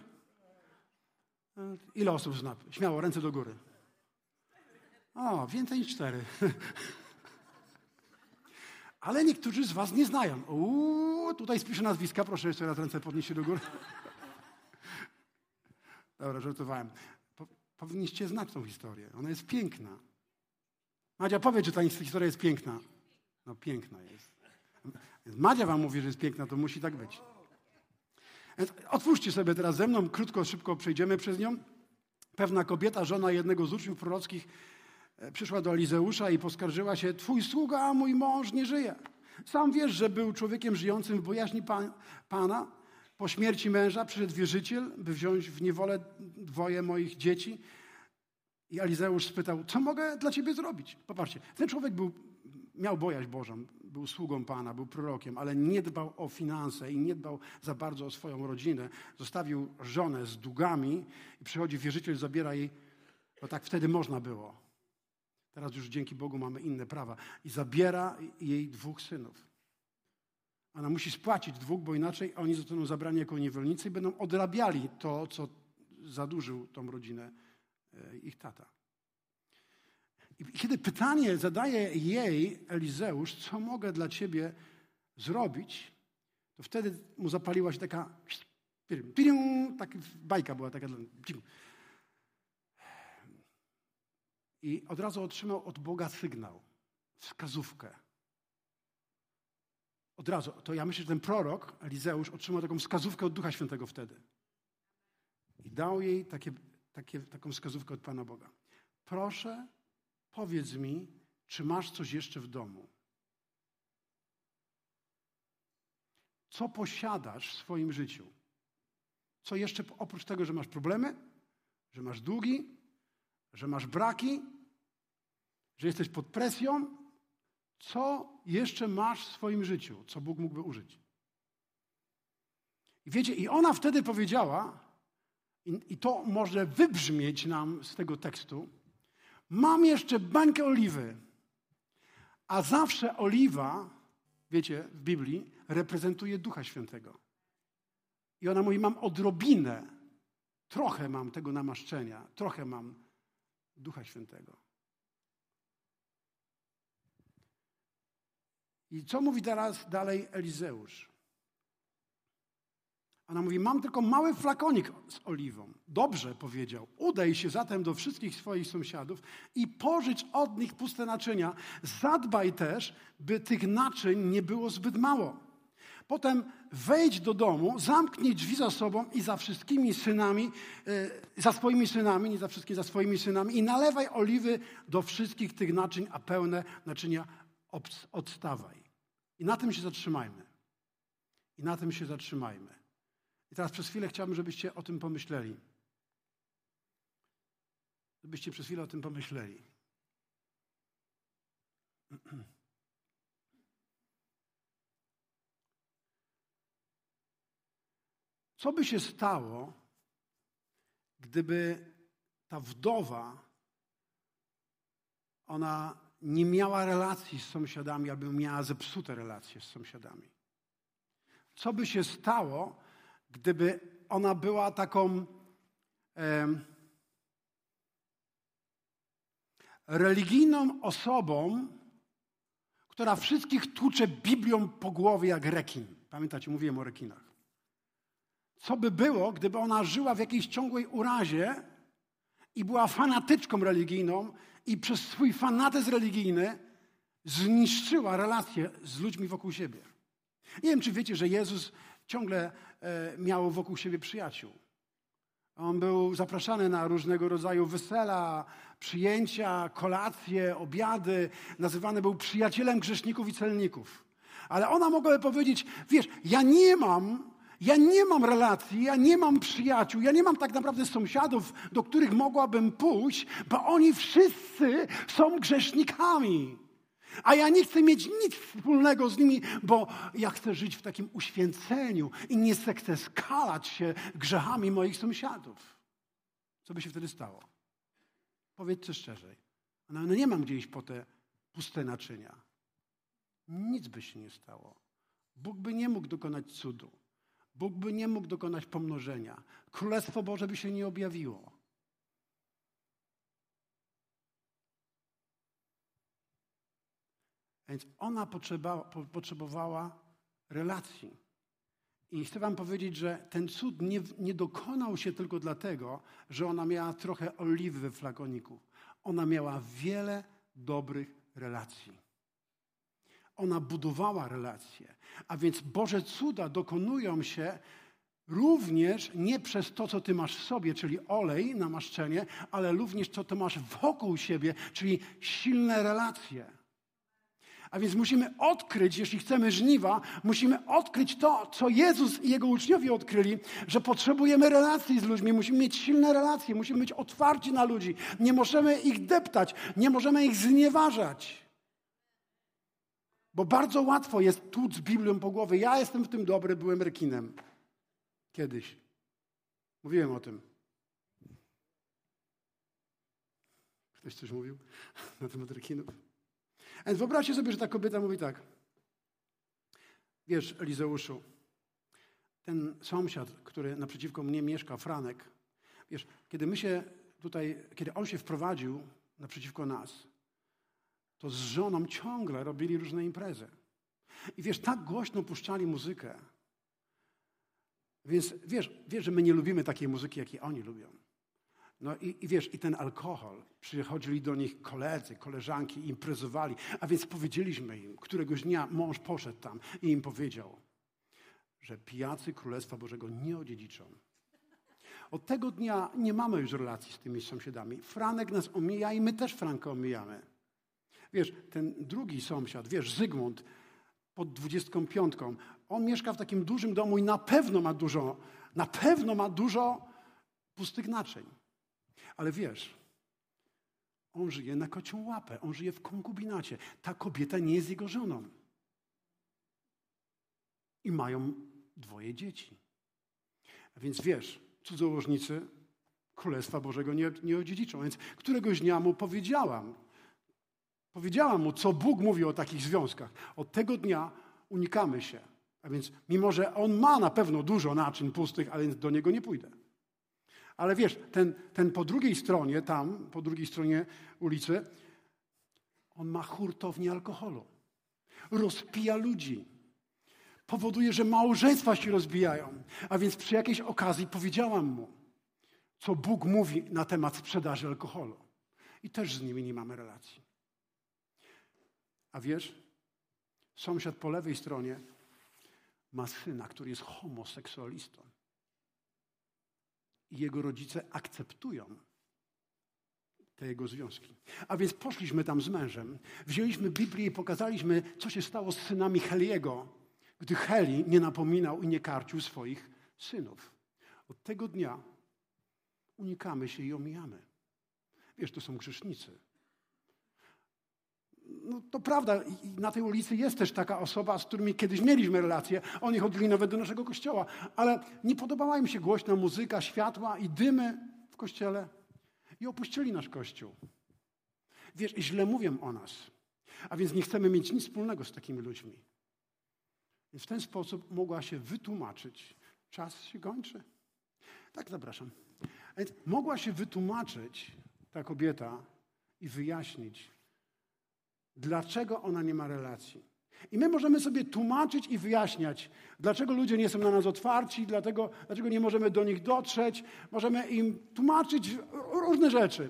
Ile osób zna? Śmiało, ręce do góry. O, więcej niż cztery. Ale niektórzy z was nie znają. Uuu, tutaj spiszę nazwiska. Proszę jeszcze raz ręce podnieście do góry. Dobra, żartowałem. Po, powinniście znać tą historię. Ona jest piękna. Madzia, powiedz, że ta historia jest piękna. No, piękna jest. Madzia wam mówi, że jest piękna, to musi tak być. Więc otwórzcie sobie teraz ze mną, krótko, szybko przejdziemy przez nią. Pewna kobieta, żona jednego z uczniów prorockich, przyszła do Elizeusza i poskarżyła się, twój sługa, mój mąż nie żyje. Sam wiesz, że był człowiekiem żyjącym w bojaźni pan, Pana. Po śmierci męża przyszedł wierzyciel, by wziąć w niewolę dwoje moich dzieci. I Elizeusz spytał, co mogę dla ciebie zrobić? Popatrzcie, ten człowiek był, miał bojaźń Bożą, był sługą Pana, był prorokiem, ale nie dbał o finanse i nie dbał za bardzo o swoją rodzinę. Zostawił żonę z długami i przychodzi wierzyciel, zabiera jej, bo tak wtedy można było. Teraz już dzięki Bogu mamy inne prawa. I zabiera jej dwóch synów. Ona musi spłacić dwóch, bo inaczej oni zostaną zabrani jako niewolnicy i będą odrabiali to, co zadłużył tą rodzinę ich tata. I kiedy pytanie zadaje jej Elizeusz, co mogę dla ciebie zrobić, to wtedy mu zapaliła się taka taka bajka była taka. I od razu otrzymał od Boga sygnał, wskazówkę. Od razu. To ja myślę, że ten prorok, Elizeusz, otrzymał taką wskazówkę od Ducha Świętego wtedy. I dał jej takie, takie, taką wskazówkę od Pana Boga. Proszę, powiedz mi, czy masz coś jeszcze w domu? Co posiadasz w swoim życiu? Co jeszcze oprócz tego, że masz problemy, że masz długi, że masz braki, że jesteś pod presją? Co jeszcze masz w swoim życiu, co Bóg mógłby użyć? I wiecie, i ona wtedy powiedziała, i, i to może wybrzmieć nam z tego tekstu, mam jeszcze bańkę oliwy, a zawsze oliwa, wiecie, w Biblii reprezentuje Ducha Świętego. I ona mówi, mam odrobinę, trochę mam tego namaszczenia, trochę mam Ducha Świętego. I co mówi teraz dalej Elizeusz? Ona mówi, mam tylko mały flakonik z oliwą. Dobrze, powiedział. Udaj się zatem do wszystkich swoich sąsiadów i pożycz od nich puste naczynia. Zadbaj też, by tych naczyń nie było zbyt mało. Potem wejdź do domu, zamknij drzwi za sobą i za wszystkimi synami, yy, za swoimi synami, nie za wszystkimi, za swoimi synami i nalewaj oliwy do wszystkich tych naczyń, a pełne naczynia odstawaj. I na tym się zatrzymajmy. I na tym się zatrzymajmy. I teraz przez chwilę chciałbym, żebyście o tym pomyśleli. Żebyście przez chwilę o tym pomyśleli. Co by się stało, gdyby ta wdowa, ona nie miała relacji z sąsiadami, albo miała zepsute relacje z sąsiadami? Co by się stało, gdyby ona była taką e, religijną osobą, która wszystkich tłucze Biblią po głowie jak rekin? Pamiętacie, mówiłem o rekinach. Co by było, gdyby ona żyła w jakiejś ciągłej urazie i była fanatyczką religijną i przez swój fanatyzm religijny zniszczyła relacje z ludźmi wokół siebie? Nie wiem, czy wiecie, że Jezus ciągle e, miał wokół siebie przyjaciół. On był zapraszany na różnego rodzaju wesela, przyjęcia, kolacje, obiady. Nazywany był przyjacielem grzeszników i celników. Ale ona mogłaby powiedzieć, wiesz, ja nie mam Ja nie mam relacji, ja nie mam przyjaciół, ja nie mam tak naprawdę sąsiadów, do których mogłabym pójść, bo oni wszyscy są grzesznikami. A ja nie chcę mieć nic wspólnego z nimi, bo ja chcę żyć w takim uświęceniu i nie chcę skalać się grzechami moich sąsiadów. Co by się wtedy stało? Powiedzcie szczerze. No, no nie mam gdzie iść po te puste naczynia. Nic by się nie stało. Bóg by nie mógł dokonać cudu. Bóg by nie mógł dokonać pomnożenia. Królestwo Boże by się nie objawiło. Więc ona potrzebowała relacji. I chcę wam powiedzieć, że ten cud nie, nie dokonał się tylko dlatego, że ona miała trochę oliwy we flakoniku. Ona miała wiele dobrych relacji. Ona budowała relacje. A więc Boże cuda dokonują się również nie przez to, co ty masz w sobie, czyli olej, namaszczenie, ale również to, co masz wokół siebie, czyli silne relacje. A więc musimy odkryć, jeśli chcemy żniwa, musimy odkryć to, co Jezus i Jego uczniowie odkryli, że potrzebujemy relacji z ludźmi, musimy mieć silne relacje, musimy być otwarci na ludzi. Nie możemy ich deptać, nie możemy ich znieważać. Bo bardzo łatwo jest tłuc Biblią po głowie. Ja jestem w tym dobry, byłem rekinem. Kiedyś. Mówiłem o tym. Ktoś coś mówił na temat rekinów? A więc wyobraźcie sobie, że ta kobieta mówi tak. Wiesz, Elizeuszu, ten sąsiad, który naprzeciwko mnie mieszka, Franek, wiesz, kiedy my się tutaj, kiedy on się wprowadził naprzeciwko nas, to z żoną ciągle robili różne imprezy. I wiesz, tak głośno puszczali muzykę. Więc wiesz, wiesz, że my nie lubimy takiej muzyki, jakiej oni lubią. No i, i wiesz, i ten alkohol. Przychodzili do nich koledzy, koleżanki, imprezowali. A więc powiedzieliśmy im, któregoś dnia mąż poszedł tam i im powiedział, że pijacy Królestwa Bożego nie odziedziczą. Od tego dnia nie mamy już relacji z tymi sąsiadami. Franek nas omija i my też Franka omijamy. Wiesz, ten drugi sąsiad, wiesz, Zygmunt, pod dwudziestką piątką, on mieszka w takim dużym domu i na pewno ma dużo, na pewno ma dużo pustych naczyń. Ale wiesz, on żyje na kocią łapę, on żyje w konkubinacie. Ta kobieta nie jest jego żoną. I mają dwoje dzieci. A więc wiesz, cudzołożnicy Królestwa Bożego nie, nie odziedziczą. Więc któregoś dnia mu powiedziałam, powiedziałam mu, co Bóg mówi o takich związkach. Od tego dnia unikamy się. A więc mimo, że on ma na pewno dużo naczyń pustych, ale do niego nie pójdę. Ale wiesz, ten, ten po drugiej stronie, tam, po drugiej stronie ulicy, on ma hurtownię alkoholu. Rozpija ludzi. Powoduje, że małżeństwa się rozbijają. A więc przy jakiejś okazji powiedziałam mu, co Bóg mówi na temat sprzedaży alkoholu. I też z nimi nie mamy relacji. A wiesz, sąsiad po lewej stronie ma syna, który jest homoseksualistą. I jego rodzice akceptują te jego związki. A więc poszliśmy tam z mężem, wzięliśmy Biblię i pokazaliśmy, co się stało z synami Heliego, gdy Heli nie napominał i nie karcił swoich synów. Od tego dnia unikamy się i omijamy. Wiesz, to są grzesznicy. No to prawda, i na tej ulicy jest też taka osoba, z którymi kiedyś mieliśmy relacje. Oni chodzili nawet do naszego kościoła, ale nie podobała im się głośna muzyka, światła i dymy w kościele i opuścili nasz kościół. Wiesz, źle mówią o nas, a więc nie chcemy mieć nic wspólnego z takimi ludźmi. Więc w ten sposób mogła się wytłumaczyć. Czas się kończy. Tak, zapraszam. A więc mogła się wytłumaczyć ta kobieta i wyjaśnić, dlaczego ona nie ma relacji. I my możemy sobie tłumaczyć i wyjaśniać, dlaczego ludzie nie są na nas otwarci, dlatego, dlaczego nie możemy do nich dotrzeć. Możemy im tłumaczyć różne rzeczy.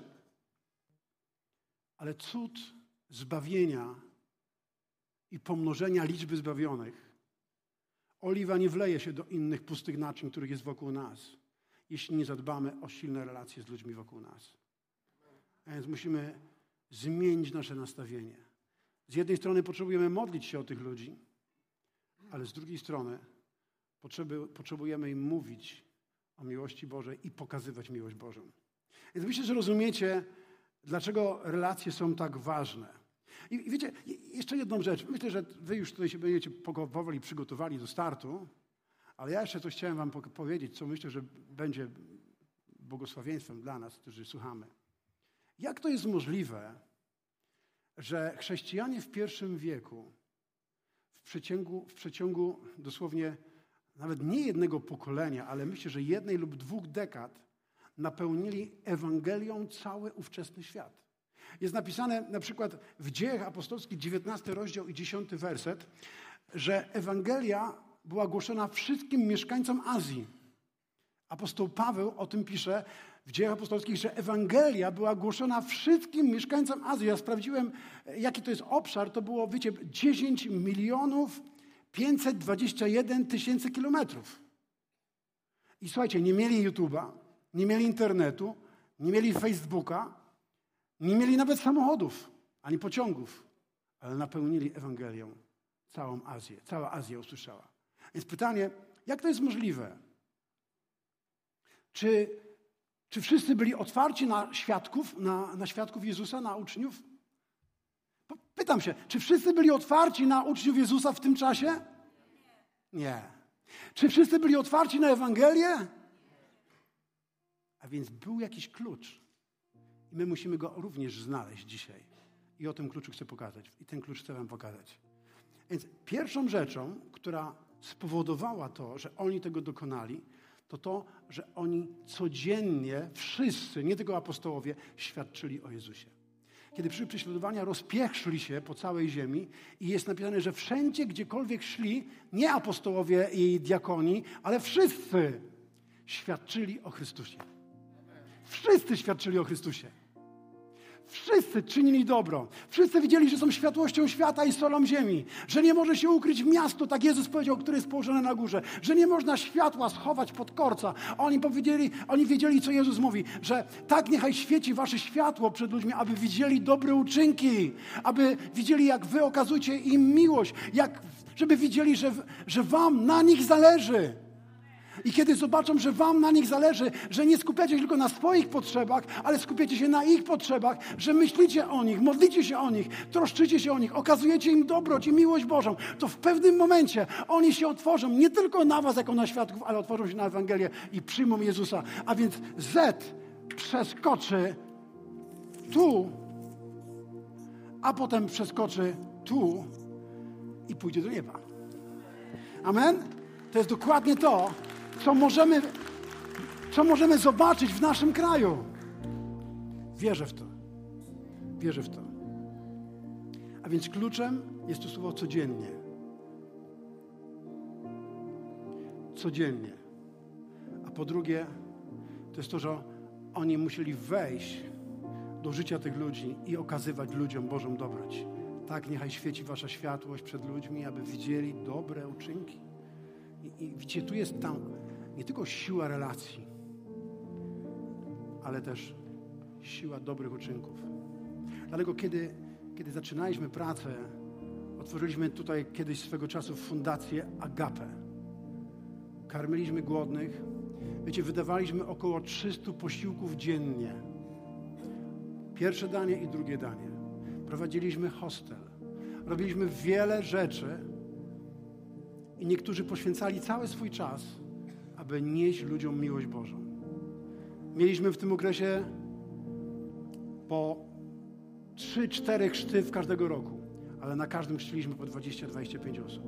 Ale cud zbawienia i pomnożenia liczby zbawionych, oliwa nie wleje się do innych pustych naczyń, których jest wokół nas, jeśli nie zadbamy o silne relacje z ludźmi wokół nas. A więc musimy zmienić nasze nastawienie. Z jednej strony potrzebujemy modlić się o tych ludzi, ale z drugiej strony potrzeby, potrzebujemy im mówić o miłości Bożej i pokazywać miłość Bożą. Więc myślę, że rozumiecie, dlaczego relacje są tak ważne. I, i wiecie, jeszcze jedną rzecz. Myślę, że wy już tutaj się będziecie powoli przygotowali do startu, ale ja jeszcze coś chciałem wam powiedzieć, co myślę, że będzie błogosławieństwem dla nas, którzy słuchamy. Jak to jest możliwe, że chrześcijanie w pierwszym wieku w przeciągu, w przeciągu dosłownie nawet nie jednego pokolenia, ale myślę, że jednej lub dwóch dekad napełnili Ewangelią cały ówczesny świat. Jest napisane na przykład w Dziejach Apostolskich, dziewiętnasty rozdział i dziesiąty werset, że Ewangelia była głoszona wszystkim mieszkańcom Azji. Apostoł Paweł o tym pisze w Dziejach Apostolskich, że Ewangelia była głoszona wszystkim mieszkańcom Azji. Ja sprawdziłem, jaki to jest obszar. To było, wiecie, dziesięć milionów pięćset dwadzieścia jeden tysięcy kilometrów. I słuchajcie, nie mieli YouTube'a, nie mieli internetu, nie mieli Facebooka, nie mieli nawet samochodów, ani pociągów, ale napełnili Ewangelią całą Azję. Cała Azja usłyszała. Więc pytanie, jak to jest możliwe? Czy, czy wszyscy byli otwarci na świadków, na, na świadków Jezusa, na uczniów? Pytam się, czy wszyscy byli otwarci na uczniów Jezusa w tym czasie? Nie. Czy wszyscy byli otwarci na Ewangelię? A więc był jakiś klucz. I my musimy go również znaleźć dzisiaj. I o tym kluczu chcę pokazać. I ten klucz chcę wam pokazać. Więc pierwszą rzeczą, która spowodowała to, że oni tego dokonali, to to, że oni codziennie, wszyscy, nie tylko apostołowie, świadczyli o Jezusie. Kiedy przyszły prześladowania, rozpieszli się po całej ziemi i jest napisane, że wszędzie, gdziekolwiek szli, nie apostołowie i diakoni, ale wszyscy świadczyli o Chrystusie. Wszyscy świadczyli o Chrystusie. Wszyscy czynili dobro. Wszyscy widzieli, że są światłością świata i solą ziemi. Że nie może się ukryć miasto, tak Jezus powiedział, które jest położone na górze. Że nie można światła schować pod korca. Oni powiedzieli, oni wiedzieli, co Jezus mówi. Że tak niechaj świeci wasze światło przed ludźmi, aby widzieli dobre uczynki. Aby widzieli, jak wy okazujecie im miłość. Jak, żeby widzieli, że, że wam na nich zależy. I kiedy zobaczą, że wam na nich zależy, że nie skupiacie się tylko na swoich potrzebach, ale skupiacie się na ich potrzebach, że myślicie o nich, modlicie się o nich, troszczycie się o nich, okazujecie im dobroć i miłość Bożą, to w pewnym momencie oni się otworzą nie tylko na was jako na świadków, ale otworzą się na Ewangelię i przyjmą Jezusa. A więc Z przeskoczy tu, a potem przeskoczy tu i pójdzie do nieba. Amen? To jest dokładnie to, co możemy, co możemy zobaczyć w naszym kraju. Wierzę w to. Wierzę w to. A więc kluczem jest to słowo codziennie. Codziennie. A po drugie, to jest to, że oni musieli wejść do życia tych ludzi i okazywać ludziom Bożą dobroć. Tak, niechaj świeci wasza światłość przed ludźmi, aby widzieli dobre uczynki. I, i widzicie, tu jest tam nie tylko siła relacji, ale też siła dobrych uczynków. Dlatego kiedy, kiedy zaczynaliśmy pracę, otworzyliśmy tutaj kiedyś swego czasu fundację Agape. Karmiliśmy głodnych. Wiecie, wydawaliśmy około trzysta posiłków dziennie. Pierwsze danie i drugie danie. Prowadziliśmy hostel. Robiliśmy wiele rzeczy i niektórzy poświęcali cały swój czas, aby nieść ludziom miłość Bożą. Mieliśmy w tym okresie po trzy, cztery chrzty w każdego roku, ale na każdym chrzciliśmy po dwadzieścia do dwudziestu pięciu osób.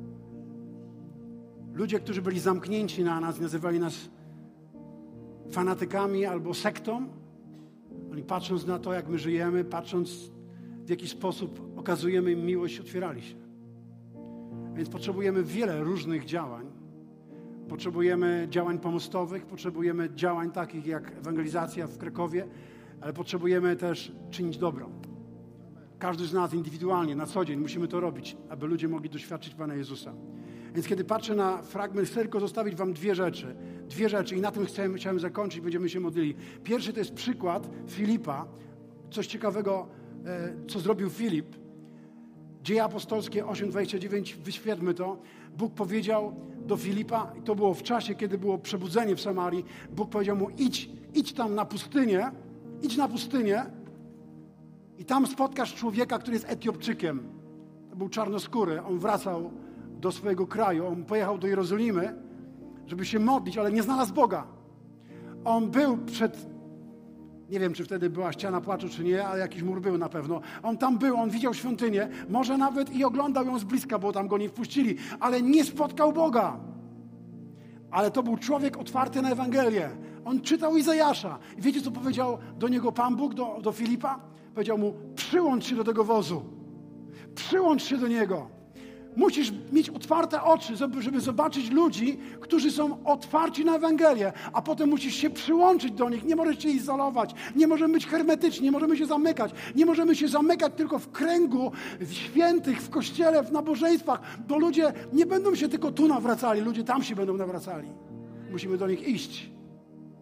Ludzie, którzy byli zamknięci na nas, nazywali nas fanatykami albo sektą. Oni patrząc na to, jak my żyjemy, patrząc w jaki sposób okazujemy im miłość, otwierali się. Więc potrzebujemy wiele różnych działań. Potrzebujemy działań pomostowych, potrzebujemy działań takich jak ewangelizacja w Krakowie, ale potrzebujemy też czynić dobro. Każdy z nas indywidualnie, na co dzień musimy to robić, aby ludzie mogli doświadczyć Pana Jezusa. Więc kiedy patrzę na fragment, chcę tylko zostawić wam dwie rzeczy. Dwie rzeczy i na tym chciałem, chciałem zakończyć, będziemy się modlili. Pierwszy to jest przykład Filipa. Coś ciekawego, co zrobił Filip. Dzieje apostolskie osiem dwadzieścia dziewięć, wyświetlmy to. Bóg powiedział do Filipa, i to było w czasie, kiedy było przebudzenie w Samarii, Bóg powiedział mu, idź, idź tam na pustynię, idź na pustynię i tam spotkasz człowieka, który jest Etiopczykiem. To był czarnoskóry, on wracał do swojego kraju, on pojechał do Jerozolimy, żeby się modlić, ale nie znalazł Boga. On był przed, nie wiem, czy wtedy była ściana płaczu, czy nie, ale jakiś mur był na pewno. On tam był, on widział świątynię, może nawet i oglądał ją z bliska, bo tam go nie wpuścili, ale nie spotkał Boga. Ale to był człowiek otwarty na Ewangelię. On czytał Izajasza. I wiecie, co powiedział do niego Pan Bóg, do, do Filipa? Powiedział mu, przyłącz się do tego wozu. Przyłącz się do niego. Musisz mieć otwarte oczy, żeby zobaczyć ludzi, którzy są otwarci na Ewangelię, a potem musisz się przyłączyć do nich. Nie możesz się izolować, nie możemy być hermetyczni, nie możemy się zamykać. Nie możemy się zamykać tylko w kręgu w świętych, w kościele, w nabożeństwach, bo ludzie nie będą się tylko tu nawracali, ludzie tam się będą nawracali. Musimy do nich iść.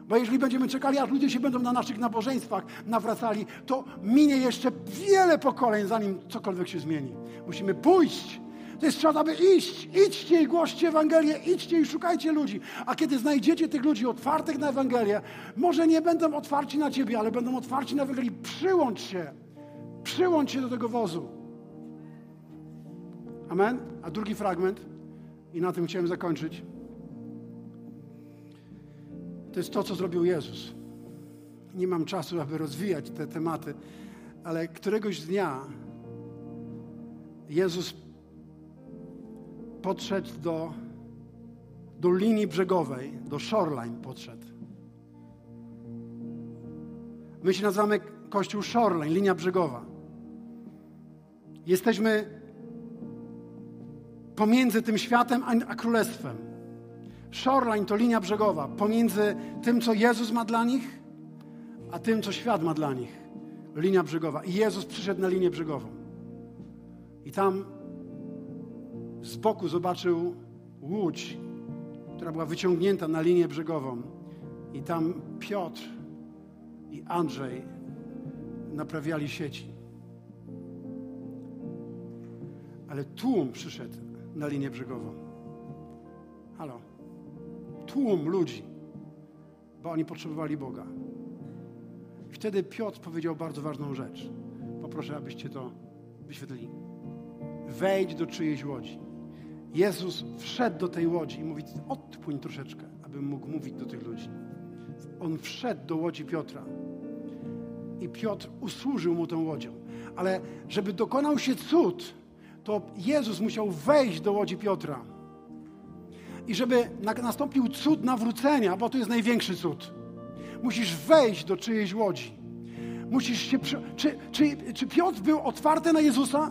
Bo jeżeli będziemy czekali, aż ludzie się będą na naszych nabożeństwach nawracali, to minie jeszcze wiele pokoleń, zanim cokolwiek się zmieni. Musimy pójść. To jest czas, aby iść. Idźcie i głoście Ewangelię, idźcie i szukajcie ludzi. A kiedy znajdziecie tych ludzi otwartych na Ewangelię, może nie będą otwarci na Ciebie, ale będą otwarci na Ewangelię. Przyłącz się. Przyłącz się do tego wozu. Amen? A drugi fragment, i na tym chciałem zakończyć, to jest to, co zrobił Jezus. Nie mam czasu, aby rozwijać te tematy, ale któregoś dnia Jezus podszedł do, do linii brzegowej, do shoreline podszedł. My się nazywamy Kościół shoreline, linia brzegowa. Jesteśmy pomiędzy tym światem a, a królestwem. Shoreline to linia brzegowa, pomiędzy tym, co Jezus ma dla nich, a tym, co świat ma dla nich. Linia brzegowa. I Jezus przyszedł na linię brzegową. I tam z boku zobaczył łódź, która była wyciągnięta na linię brzegową. I tam Piotr i Andrzej naprawiali sieci. Ale tłum przyszedł na linię brzegową. Halo. Tłum ludzi, bo oni potrzebowali Boga. I wtedy Piotr powiedział bardzo ważną rzecz. Poproszę, abyście to wyświetlili. Wejdź do czyjejś łodzi. Jezus wszedł do tej łodzi i mówi, odpłyń troszeczkę, abym mógł mówić do tych ludzi. On wszedł do łodzi Piotra. I Piotr usłużył mu tą łodzią. Ale żeby dokonał się cud, to Jezus musiał wejść do łodzi Piotra. I żeby nastąpił cud nawrócenia, bo to jest największy cud. Musisz wejść do czyjejś łodzi. Musisz się... Przy... Czy, czy, czy Piotr był otwarty na Jezusa?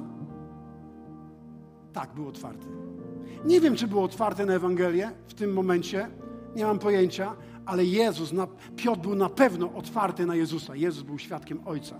Tak, był otwarty. Nie wiem, czy był otwarty na Ewangelię w tym momencie. Nie mam pojęcia. Ale Jezus, na... Piotr był na pewno otwarty na Jezusa. Jezus był świadkiem Ojca.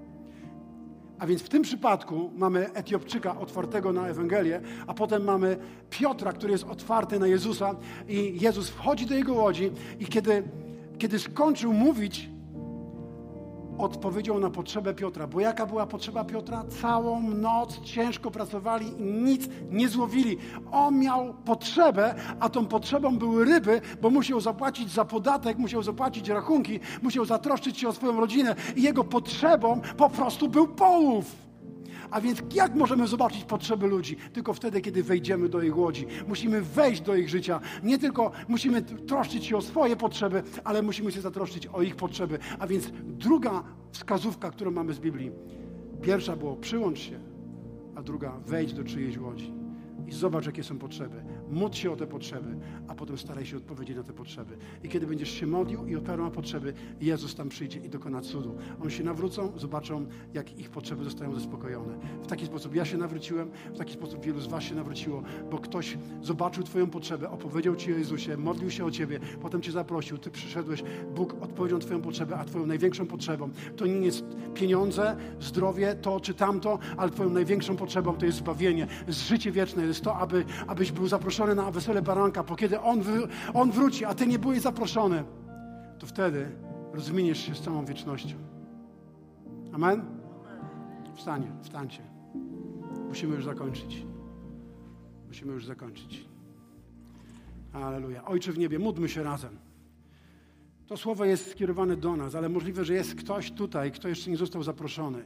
A więc w tym przypadku mamy Etiopczyka otwartego na Ewangelię, a potem mamy Piotra, który jest otwarty na Jezusa i Jezus wchodzi do jego łodzi i kiedy, kiedy skończył mówić, odpowiedział na potrzebę Piotra. Bo jaka była potrzeba Piotra? Całą noc ciężko pracowali i nic nie złowili. On miał potrzebę, a tą potrzebą były ryby, bo musiał zapłacić za podatek, musiał zapłacić rachunki, musiał zatroszczyć się o swoją rodzinę i jego potrzebą po prostu był połów. A więc jak możemy zobaczyć potrzeby ludzi? Tylko wtedy, kiedy wejdziemy do ich łodzi. Musimy wejść do ich życia. Nie tylko musimy troszczyć się o swoje potrzeby, ale musimy się zatroszczyć o ich potrzeby. A więc druga wskazówka, którą mamy z Biblii. Pierwsza było przyłącz się, a druga wejdź do czyjejś łodzi. I zobacz, jakie są potrzeby. Módl się o te potrzeby, a potem staraj się odpowiedzieć na te potrzeby. I kiedy będziesz się modlił i odpowiadał na potrzeby, Jezus tam przyjdzie i dokona cudu. Oni się nawrócą, zobaczą, jak ich potrzeby zostają zaspokojone. W taki sposób ja się nawróciłem, w taki sposób wielu z was się nawróciło, bo ktoś zobaczył twoją potrzebę, opowiedział ci o Jezusie, modlił się o ciebie, potem cię zaprosił, ty przyszedłeś, Bóg odpowiedział na twoją potrzebę, a twoją największą potrzebą to nie jest pieniądze, zdrowie, to czy tamto, ale twoją największą potrzebą to jest zbawienie, jest życie wieczne, jest to, aby, abyś był zaproszony na wesele baranka, bo kiedy on, wy, on wróci, a ty nie byłeś zaproszony, to wtedy rozminiesz się z całą wiecznością. Amen? Wstanie, wstańcie. Musimy już zakończyć. Musimy już zakończyć. Alleluja. Ojcze w niebie, módlmy się razem. To słowo jest skierowane do nas, ale możliwe, że jest ktoś tutaj, kto jeszcze nie został zaproszony.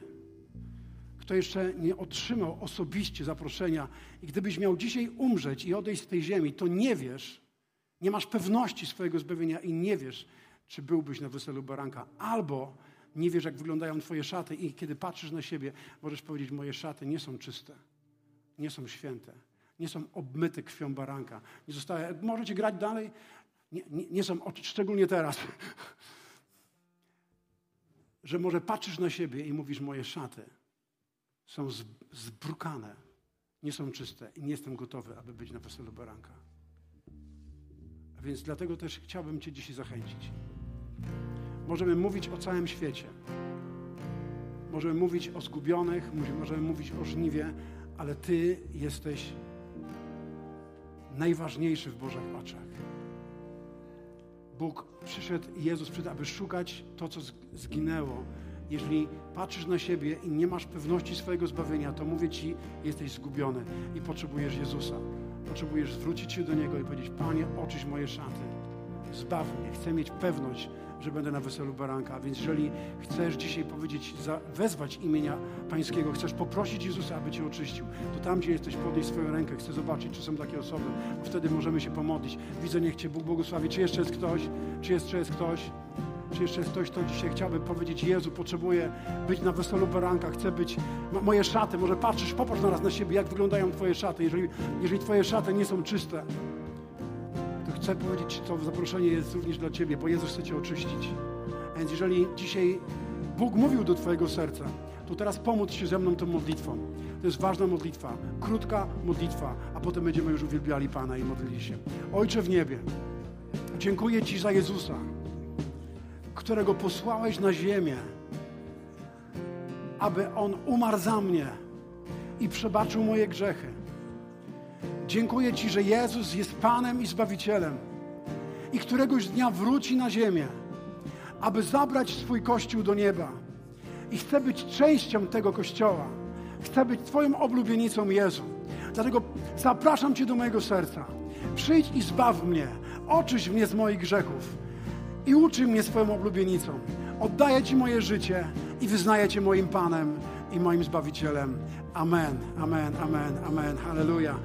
Kto jeszcze nie otrzymał osobiście zaproszenia i gdybyś miał dzisiaj umrzeć i odejść z tej ziemi, to nie wiesz, nie masz pewności swojego zbawienia i nie wiesz, czy byłbyś na weselu baranka. Albo nie wiesz, jak wyglądają twoje szaty i kiedy patrzysz na siebie, możesz powiedzieć, moje szaty nie są czyste, nie są święte, nie są obmyte krwią baranka. Nie zostały, możecie grać dalej? Nie, nie, nie są, szczególnie teraz. Że może patrzysz na siebie i mówisz, moje szaty są zbrukane, nie są czyste i nie jestem gotowy, aby być na weselu baranka. A więc dlatego też chciałbym cię dzisiaj zachęcić. Możemy mówić o całym świecie. Możemy mówić o zgubionych, możemy mówić o żniwie, ale ty jesteś najważniejszy w Bożych oczach. Bóg przyszedł, Jezus przyszedł, aby szukać to, co zginęło. Jeżeli patrzysz na siebie i nie masz pewności swojego zbawienia, to mówię Ci, jesteś zgubiony i potrzebujesz Jezusa. Potrzebujesz zwrócić się do Niego i powiedzieć: Panie, oczyść moje szaty, zbaw mnie, chcę mieć pewność, że będę na weselu baranka. Więc jeżeli chcesz dzisiaj powiedzieć, za, wezwać imienia Pańskiego, chcesz poprosić Jezusa, aby Cię oczyścił, to tam, gdzie jesteś, podnieś swoją rękę. Chcę zobaczyć, czy są takie osoby, bo wtedy możemy się pomodlić. Widzę, niech Cię Bóg błogosławi. Czy jeszcze jest ktoś? Czy jeszcze jest ktoś? Czy jeszcze jest ktoś, kto dzisiaj chciałby powiedzieć: Jezu, potrzebuję być na weselu baranka, chcę być, moje szaty, może patrzysz, popatrz naraz na siebie, jak wyglądają Twoje szaty. Jeżeli, jeżeli Twoje szaty nie są czyste, to chcę powiedzieć, to zaproszenie jest również dla Ciebie, bo Jezus chce Cię oczyścić. A więc jeżeli dzisiaj Bóg mówił do Twojego serca, to teraz pomódl się ze mną tą modlitwą. To jest ważna modlitwa, krótka modlitwa, a potem będziemy już uwielbiali Pana i modlili się. Ojcze w niebie, dziękuję Ci za Jezusa, którego posłałeś na ziemię, aby On umarł za mnie i przebaczył moje grzechy. Dziękuję Ci, że Jezus jest Panem i Zbawicielem i któregoś dnia wróci na ziemię, aby zabrać swój Kościół do nieba. I chcę być częścią tego Kościoła. Chcę być Twoją oblubienicą, Jezu. Dlatego zapraszam Cię do mojego serca. Przyjdź i zbaw mnie. Oczyść mnie z moich grzechów. I uczyń mnie swoją oblubienicą. Oddaję Ci moje życie i wyznaję Cię moim Panem i moim Zbawicielem. Amen, amen, amen, amen. Halleluja.